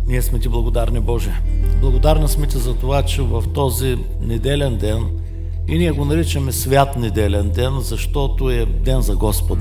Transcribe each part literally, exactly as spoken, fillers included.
Ние сме Ти благодарни, Боже. Благодарни сме Ти за това, че в този неделен ден, и ние го наричаме свят неделен ден, защото е ден за Господа.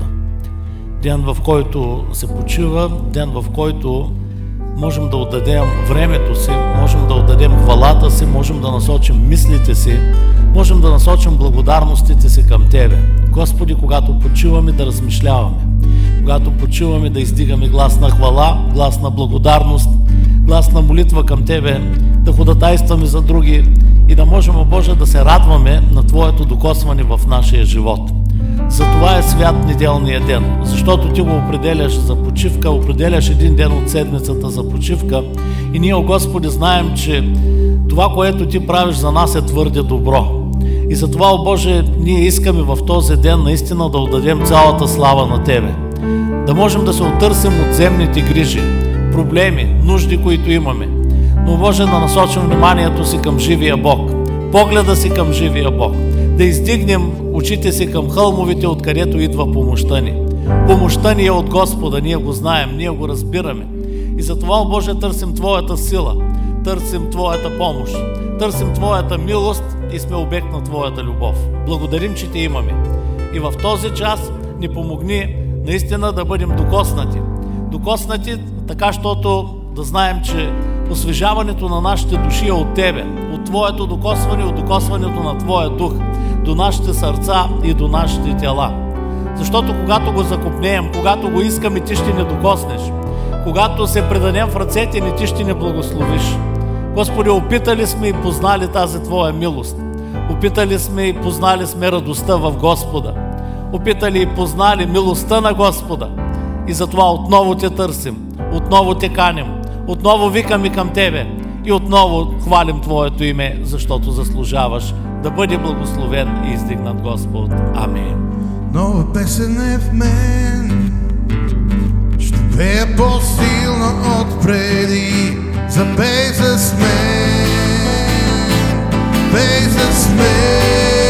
Ден, в който се почива, ден, в който можем да отдадем времето си, можем да отдадем хвалата си, можем да насочим мислите си, можем да насочим благодарностите си към Тебе. Господи, когато почиваме, да размишляваме, когато почиваме, да издигаме глас на хвала, глас на благодарност, глас на молитва към Тебе, да ходатайстваме за други и да можем, Боже, да се радваме на Твоето докосване в нашия живот. Затова е свят неделния ден, защото Ти го определяш за почивка, определяш един ден от седмицата за почивка и ние, о Господи, знаем, че това, което Ти правиш за нас, е твърде добро. И затова, о Боже, ние искаме в този ден наистина да отдадем цялата слава на Тебе. Да можем да се оттърсим от земните грижи, проблеми, нужди, които имаме. Но Боже, да насочим вниманието си към живия Бог, погледа си към живия Бог. Да издигнем очите си към хълмовите, откъдето идва помощта ни. Помощта ни е от Господа, ние го знаем, ние го разбираме. И затова, о Боже, търсим Твоята сила, търсим Твоята помощ, търсим Твоята милост и сме обект на Твоята любов. Благодарим, че Те имаме. И в този час ни помогни наистина да бъдем докоснати. Докоснати така, щото да знаем, че освежаването на нашите души е от Тебе, от Твоето докосване, от докосването на Твоя дух, до нашите сърца и до нашите тела. Защото когато го закопнеем, когато го искаме, Ти ще ни докоснеш. Когато се предадем в ръцете ни, Ти ще ни благословиш. Господи, опитали сме и познали тази Твоя милост. Опитали сме и познали сме радостта в Господа. Опитали и познали милостта на Господа. И затова отново Те търсим, отново Те каним, отново викаме към Тебе и отново хвалим Твоето име, защото заслужаваш да бъде благословен и издигнат Господ. Амин. Нова песен е в мен, ще пея по-силно от преди. Запей с мен, пей с мен.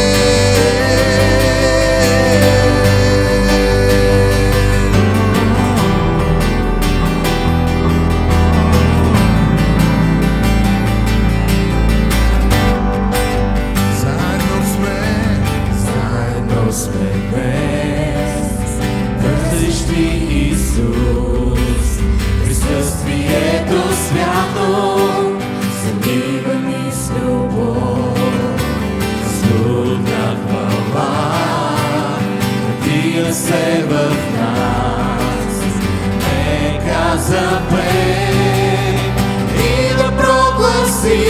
Се в нас, нека запей и да прогласи.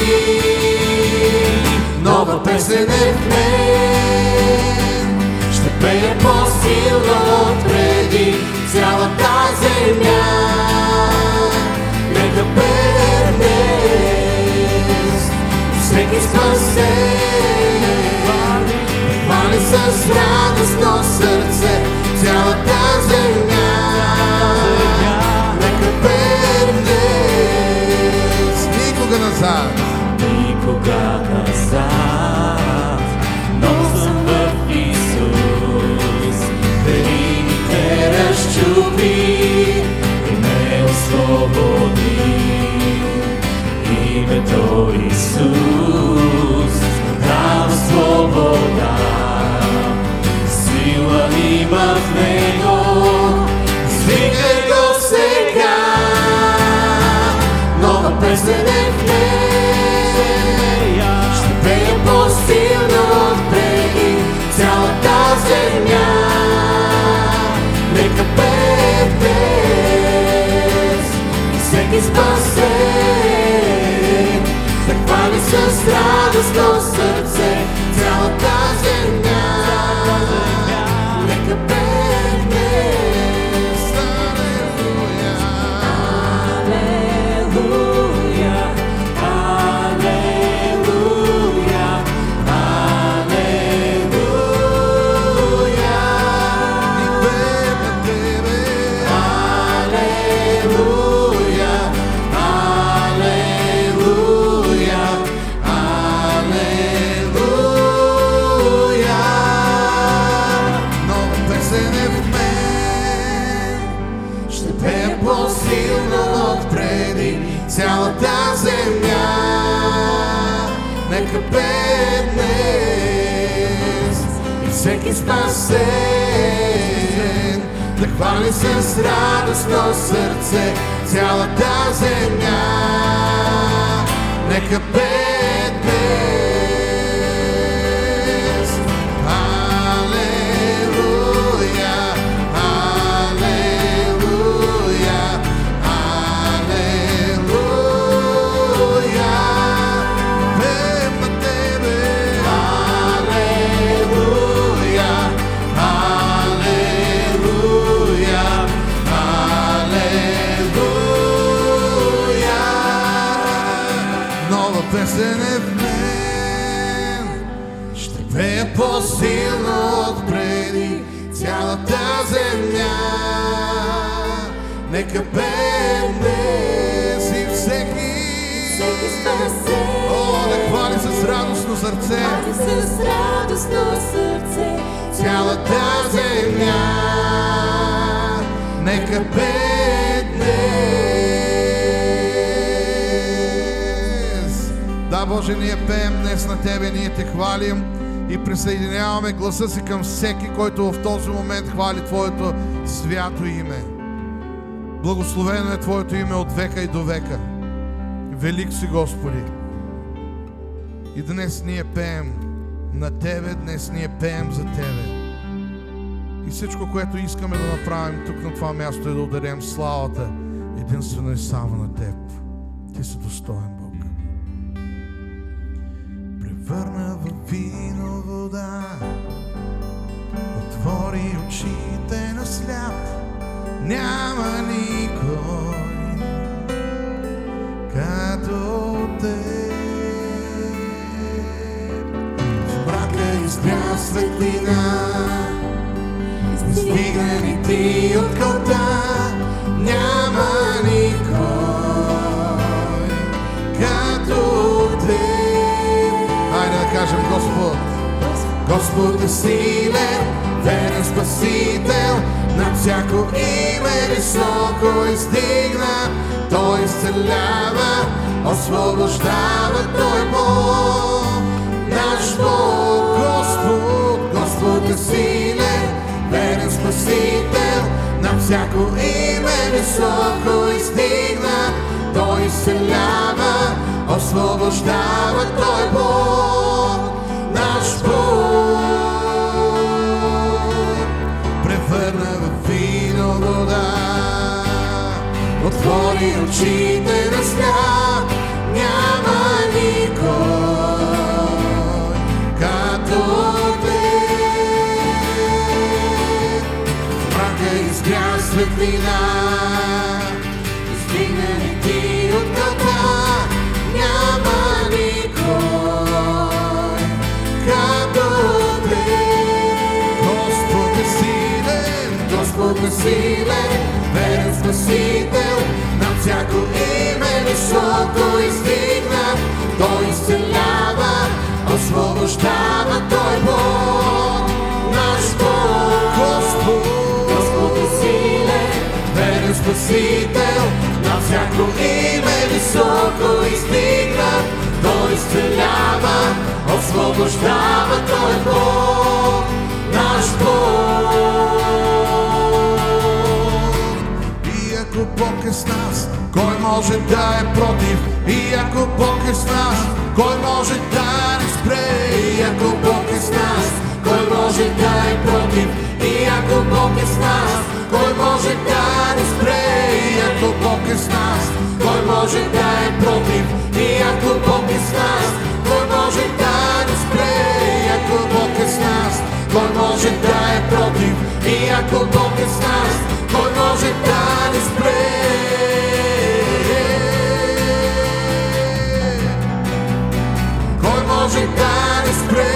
Нова песен е в мен, ще пея по-силно от преди. Цялата земя нека пее днес, всеки спасен хвали с радостно сърце. Цялата земя нека пее днес. Никога назад, никога назад. Нов съм в Исус, веригите разчупи и ме освободи. Името Исус дава свобода, сила има в Него. цялата земя. Нека пее днес и всеки спасен да хвали с радостно сърце цялата земя. Нека пее днес. Алелуя, алелуя, алелуя. Пеем на Тебе. Алелуя, алелуя, алелуя. Нова песен е в мен, ще пея по-силно от преди цялата земя. Нека пеем днес и всеки, Всеки спасен, о, да хвали с радостно сърце хвали с радостно сърце цялата земя. Нека пее днес. Да, Боже, ние пеем днес на Тебе, ние Те хвалим и присъединяваме гласа си към всеки, който в този момент хвали Твоето свято име. Благословено е Твоето име от века и до века. Велик си, Господи. И днес ние пеем на Тебе, днес ние пеем за Тебе. И всичко, което искаме да направим тук на това място, е да ударим славата единствено и само на Теб. Ти си достоен, Бог. Превърна в вино вода, отвори очите на сляп. Няма никой като Теб. В мрака изгря светлина, издигнани Ти от кълта. Няма никой като Теб. Хайде да кажем: Господ. Господ е силен, верен Спасител, над всяко име високо издигна. Той изцелява, освобождава, Той е Бог, наш Бог. Господ, Господ е силен, верен Спасител, над всяко име високо издигна. Той изцелява, освобождава, Той е Бог, наш Бог. Превърна в вино вода, отвори очите на сляп. Няма никой като Теб. В мрака изгря светлина, издигнани Ти от кълта. Няма никой като Теб. Господ е силен, Господ е силен, верен Спасител, над всяко име високо издигна. Той изцелява, освобождава, Той е Бог, наш Бог. Господ, Господ е силен, верен Спасител, над всяко име високо издигна. Той изцелява, освобождава, Той е Бог, наш Бог. И ако Бог е с нас, кой може да е против? И ако Бог е с нас, кой може да ни спре? И ако Бог е с нас, кой може да е против? И ако Бог е с нас, кой може да ни спре? И ако Бог е с нас, кой може да е против? И ако Бог е с нас, кой може да ни спре? И ако Бог е с нас, кой може да е против? И ако Бог е с нас, кой може да ни спре? Кой може да ни спре?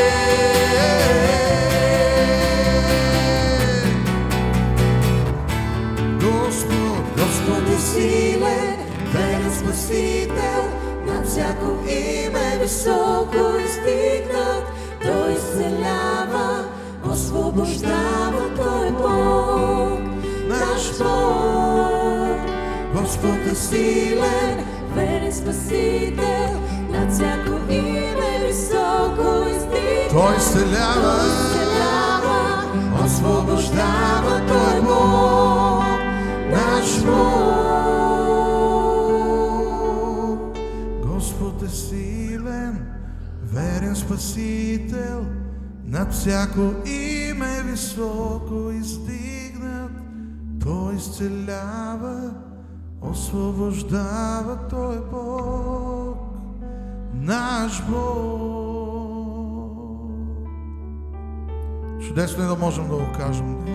Господ, Господ е силен, верен Спасител, над всяко име високо издигнат. Той изцелява, освобождава, Той е Бог, наш Бог. Господ е силен, верен Спасител, над всяко име високо издигнат. Той изцелява, освобождава, Той е Бог, наш Бог. Господ е силен, верен Спасител, над всяко име високо издигнат. Той изцелява, освобождава, Той е Бог, наш Бог. Чудесно е да можем да го кажем днес,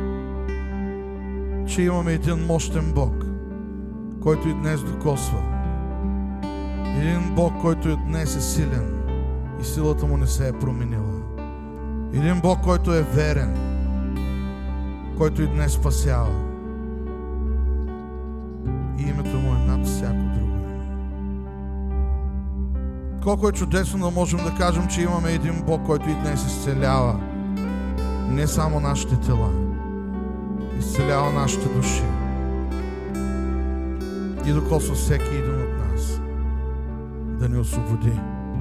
че имаме един мощен Бог, който и днес докосва. Един Бог, който и днес е силен и силата му не се е променила. Един Бог, който е верен, който и днес спасява. И името му е над всяко друго име. Колко е чудесно да можем да кажем, че имаме един Бог, който и днес изцелява не само нашите тела, изцелява нашите души и докосва всеки един от нас да ни освободи,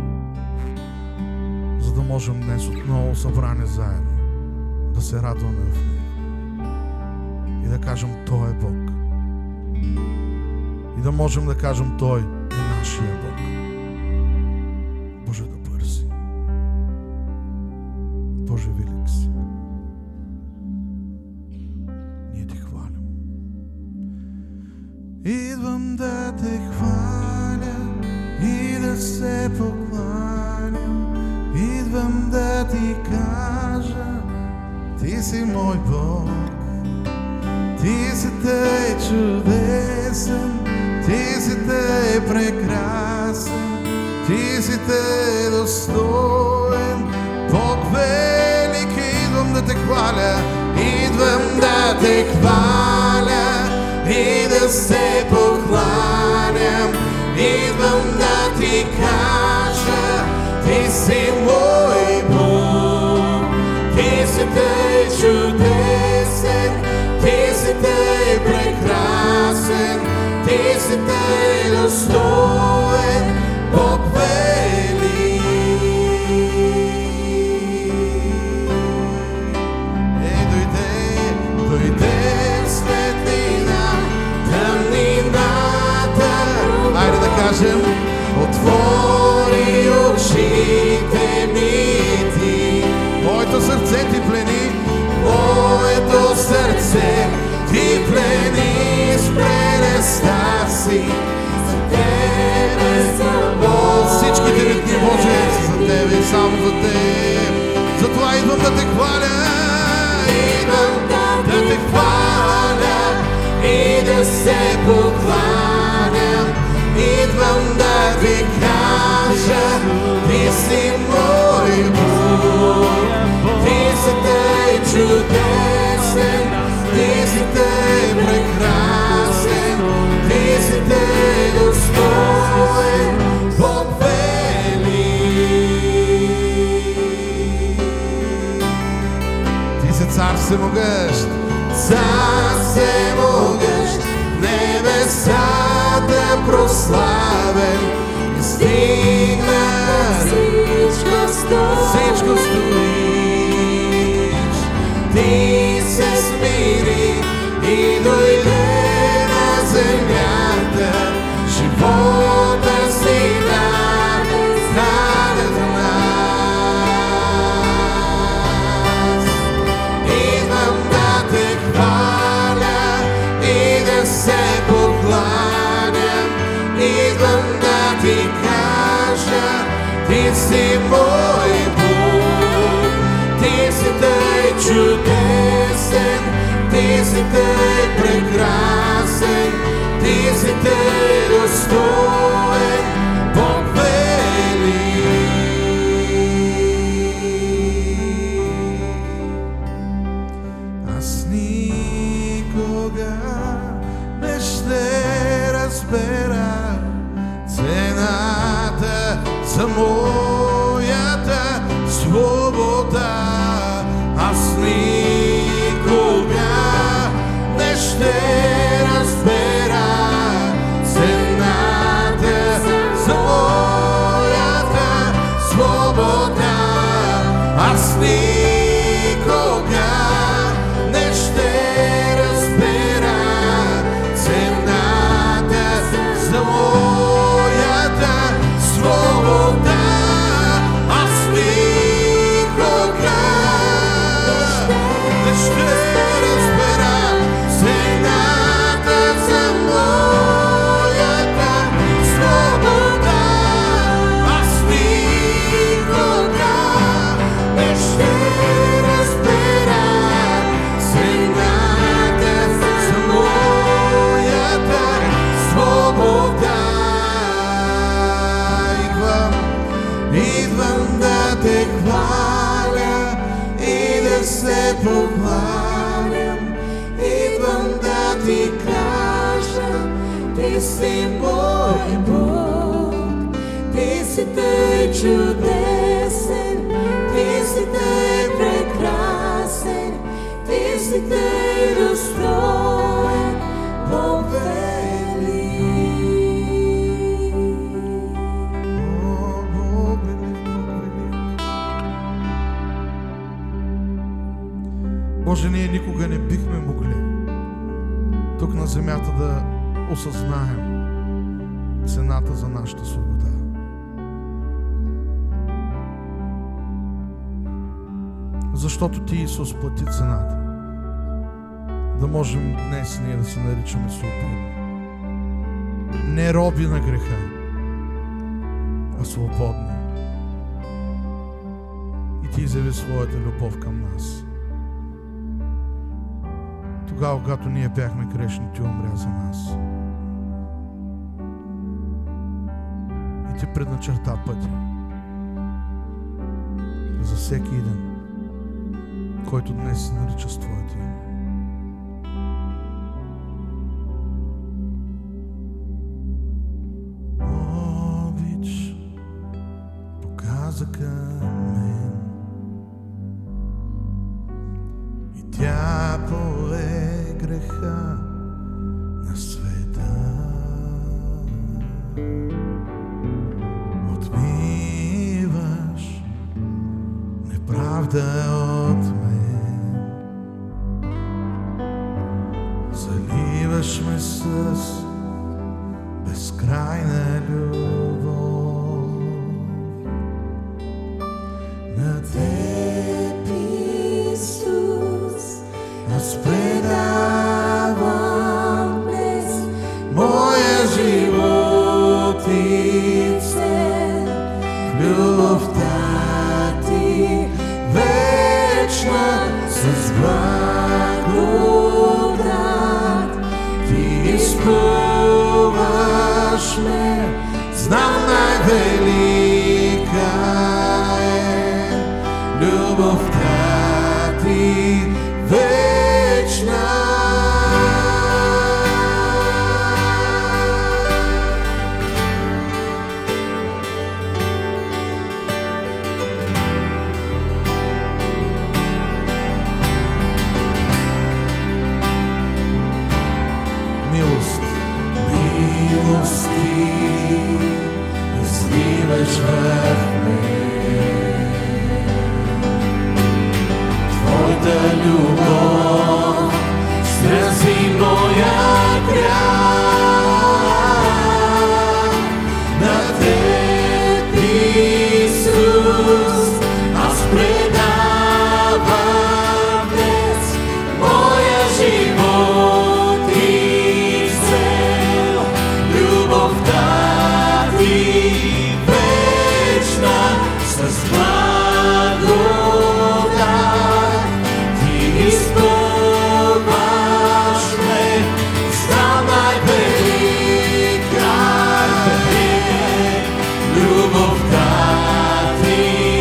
за да можем днес отново събрани заедно да се радваме в него и да кажем: Той е Бог. И да можем да кажем: Той е нашия Бог. Боже, да бързи. Боже, велик си. Ние ти хвалим. Идвам да те хваля и да се покланям. Идвам да ти кажа: ти си мой Бог. Ти си тъй чудесен, ти си тъй прекрасен, ти си тъй достоен, Бог велик. Идвам да те хваля, идвам да те хваля и да се покланям. Идвам да ти кажа: ти си мой Бог. Ти си тъй чудесен, ти си тъй прекрасен, ти си тъй достоен, Бог велик. Ей, дойде, дойде светлина, тъмнината. Айде да кажем: отвори очите ми ти. Моето сърце ти плени, моето сърце ти плени с прелестта си. За тебе съм Бог. Всичките ми дни, Боже, за тебе и само за теб. Затова идвам да те хваля, идвам да те хваля и да се покланям. Идвам да ти кажа: ти си мой Бог. Ти си тъй чудесен, ти си тъй прекрасен, ти си тъй достоен, Бог велик. Ти си цар всемогъщ, цар всемогъщ, небесата прославен, стигнат, Всичко стои, всичко стоиш. Ти се смири и дойде на земята, живота си даде, даде за нас. Идвам да те хваля и да се покланям. Идвам да ти кажа: ти си мой Бог. Ти си тъй чудесен, ти си тъй прекрасен, ти си тъй достоен, Бог велик. Аз никога не ще разбера цената за моята свобода. Аз никога не ще разбера цената се покланям, идвам да ти кажа, ти си мой Бог, ти си тъй чудесен, ти си тъй прекрасен, ти си тъй достоен, Бог велик. О, Бог велик, Бог велик. Боже, ние никога не бихме могли тук на земята да осъзнаем цената за нашата свобода. Защото Ти, Исус, плати цената. Да можем днес ние да се наричаме свободни. Не роби на греха, а свободни. И Ти изяви своята любов към нас. Тогава, когато ние бяхме грешни, Ти умря за нас. И Ти предначерта пътя за всеки един, който днес се нарича с Твоето име. Обич показа към мен и тя пое греха на света. Отмиваш неправда от мен. Заливаш ме с безкрайна любов. На Теб, Исус, аз предавам днес моя живот и цел. Любовта Ти вечна с благодат. Ти изпълваш ме, знам най-велика е любовта Ти вечна. Милост, милост Ти изливаш в мен. Твоята любов срази моя грях. На Теб, Исус, аз предавам днес моя живот и цел. Любовта Ти вечна с благодат. Ти изпълваш ме, знам най-велика е любовта Ти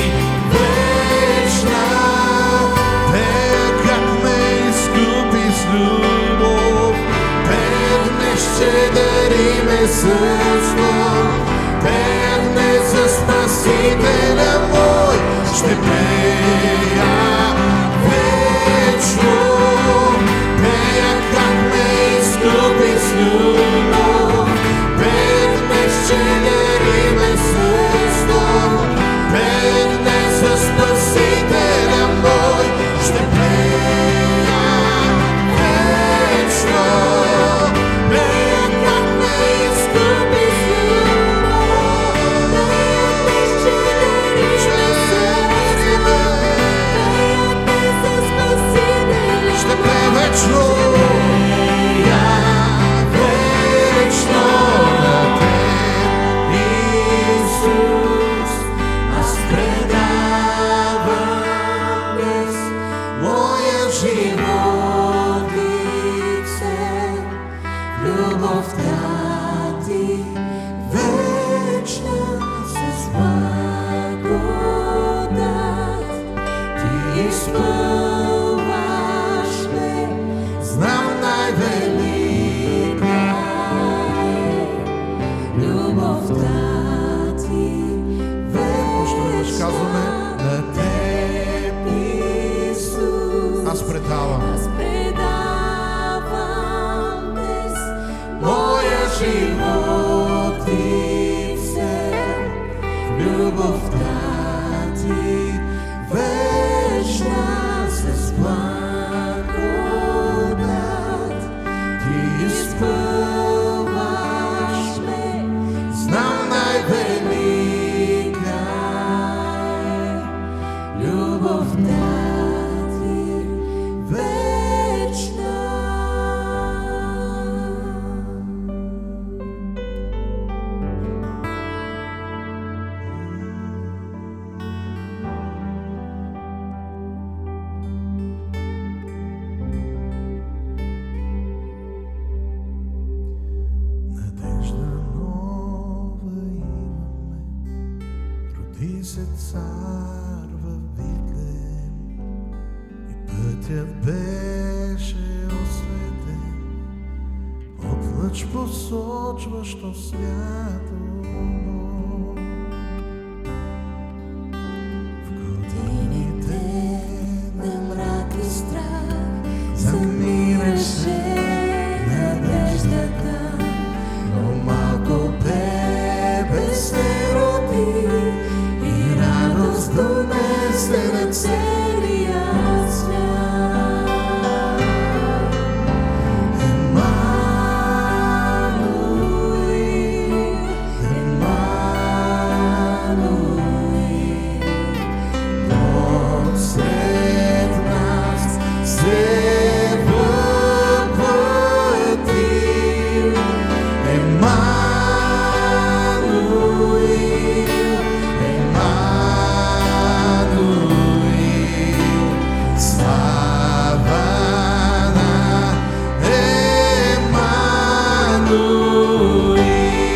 вечна. Те как ме изкупи с любов, Те днес ще дари ме с зло. Те днес за Спасителя мой ще пея вечно. Пея как ме изкупи с любов, Те днес ще дари ме с зло. Те днес за Спасителя мой ще пея вечно. Пея как ме изкупи с любов, Те днес ще дари ме с зло. Ще пея вечно. Пея вечно на Теб, Исус, аз предавам днес моя живот и цел. Любовта Ти вечна с благодат. Ти изпълваш животи все в любовта ти, вечна с благодат. Ти изпълваш ме, знам най-велика е любовта ти вечна. Надежда нова имаме, роди се цар във Витлеем и пътят беше осветен от лъч посочващо свято. В годините на мрак и страх замираше надеждата, но малко бебе се роди и радост донесе на целия свят. Емануил, Емануил, Бог сред нас се въплътил. Емануил, Емануил, слава на Емануил.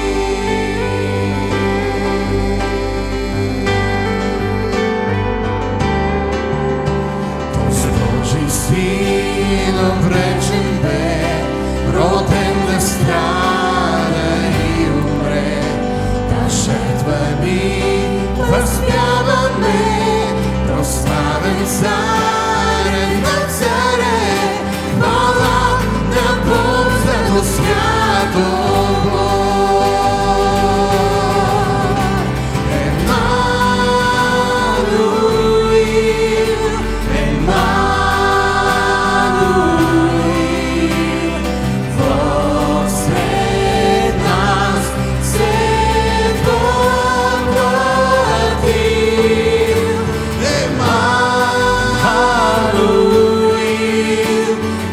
Този Божи син обречен бе, роден да страда и умре. Та жертва ни възпяваме, прославен царен на царе. Хвала на Бог за то свято Бог. Емануил, Емануил, Бог сред нас се въплътил. Емануил,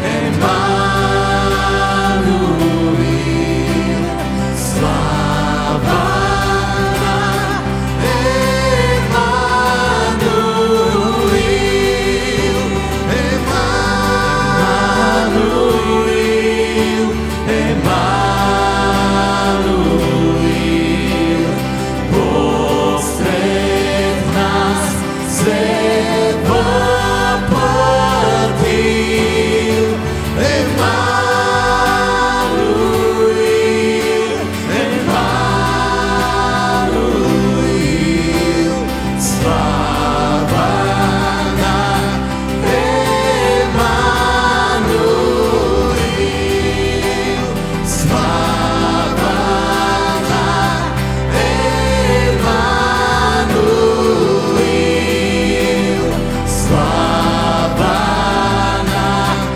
Емануил, слава на Емануил. Емануил, Емануил, Бог сред нас се въплътил. Емануил, Емануил, слава на Емануил, слава на Емануил, слава на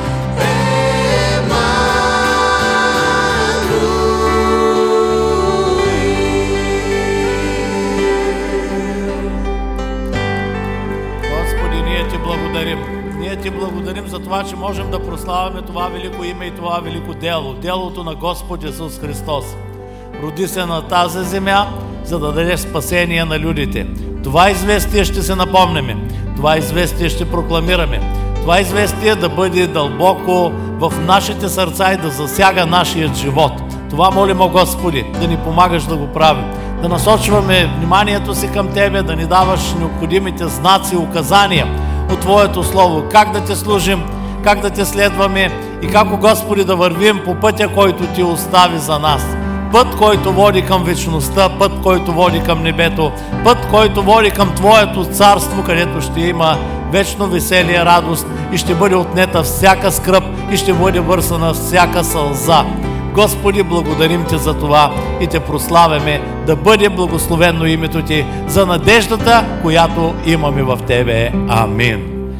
Господи, ние Ти благодарим. Ние Ти благодарим за това, че можем да прославяме това велико име и това велико дело. Делото на Господ Исус Христос. Роди се на тази земя, за да даде спасение на людите. Това известие ще се напомняме. Това известие ще прокламираме. Това известие да бъде дълбоко в нашите сърца и да засяга нашият живот. Това молим, о Господи, да ни помагаш да го правим. Да насочваме вниманието си към Тебе, да ни даваш необходимите знаци и указания от Твоето Слово. Как да Те служим, как да Те следваме и как, о Господи, да вървим по пътя, който Ти остави за нас. Път, който води към вечността, път, който води към небето, път, който води към Твоето царство, където ще има вечно веселие, радост и ще бъде отнета всяка скръб и ще бъде бърсана всяка сълза. Господи, благодарим Те за това и Те прославяме, да бъде благословено името Ти за надеждата, която имаме в Тебе. Амин.